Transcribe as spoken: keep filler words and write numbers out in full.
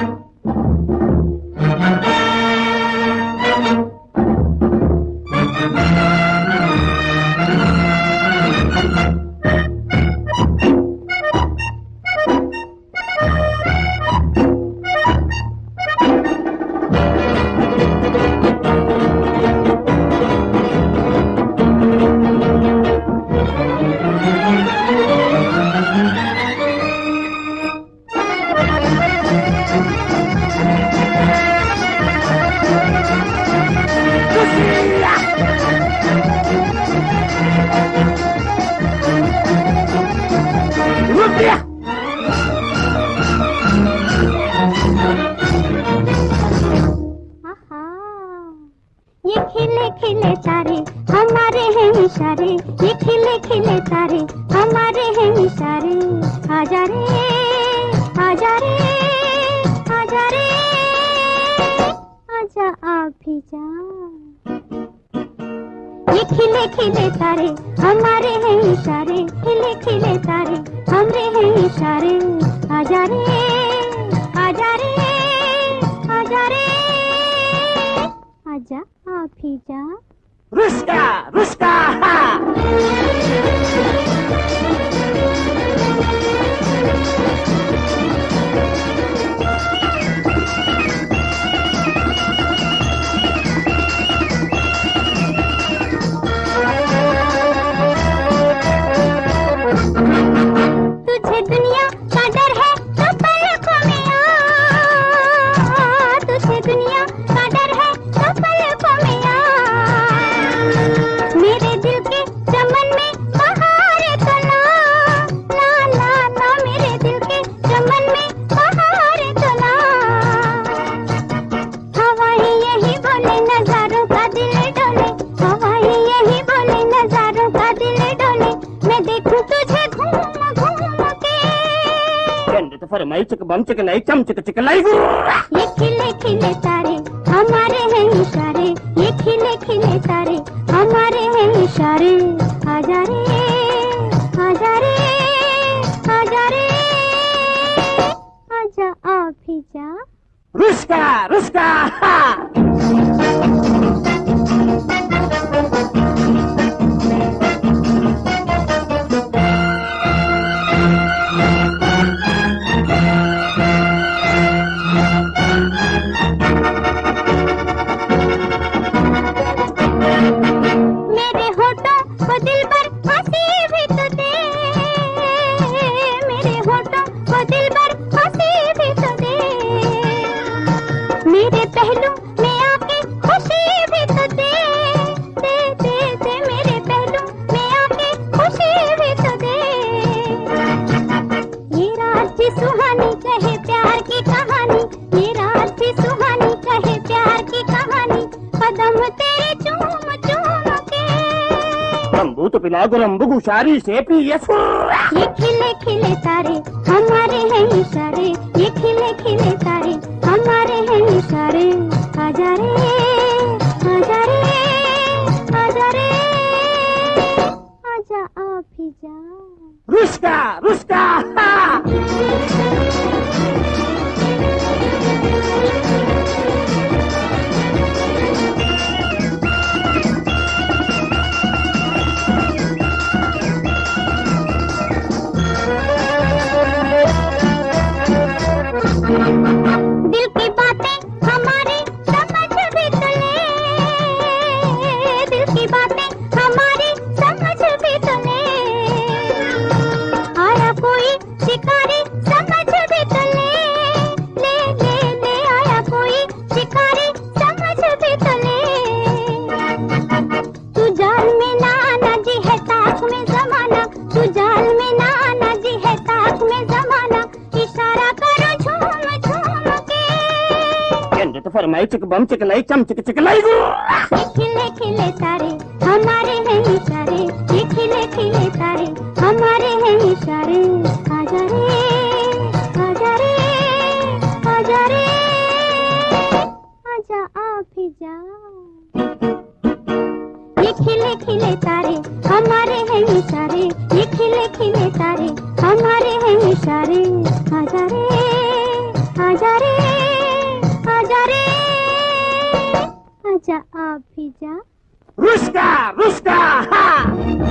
चिकनाई चम चिक चिकनाई ये खिले खिले तारे हमारे हैं इशारे, ये खिले खिले तारे हमारे हैं इशारे। आजा रे आजा रे आजा रे आजा आ भी जा। रुस्का रुस्का गुरम्बु गुशारी से पी ये खिले खिले तारे हमारे हैं इशारे, ये खिले खिले तारे हमारे हैं इशारे। आजा रे आजा रे आजा रे आजा आ भी जा। रुस्का रुस्का दिल की बातें हमारी समझ भी तो ले, दिल की बातें हमारी समझ भी तो ले। आया कोई शिकारी समझ भी तो ले, ले ले ले आया कोई शिकारी समझ भी तो ले। तू जाल में ना आना जी है ताक में जमाना, तू जाल में ना आना जी है ताक में जमाना। इशारा करो झूम झूम के तो फरमाई चिक बम चिकनाई चम चिक चिकनाई। ये खिले खिले तारे हमारे हैं इशारे, ये खिले खिले तारे हमारे हैं इशारे। आजा रे आजा रे आजा रे आजा आ भी जा। ये खिले खिले तारे हमारे हैं इशारे, ये खिले खिले तारे हमारे हैं इशारे। आजा रे आजा रे आजा आप भी जा। रुष्का रुष्का हा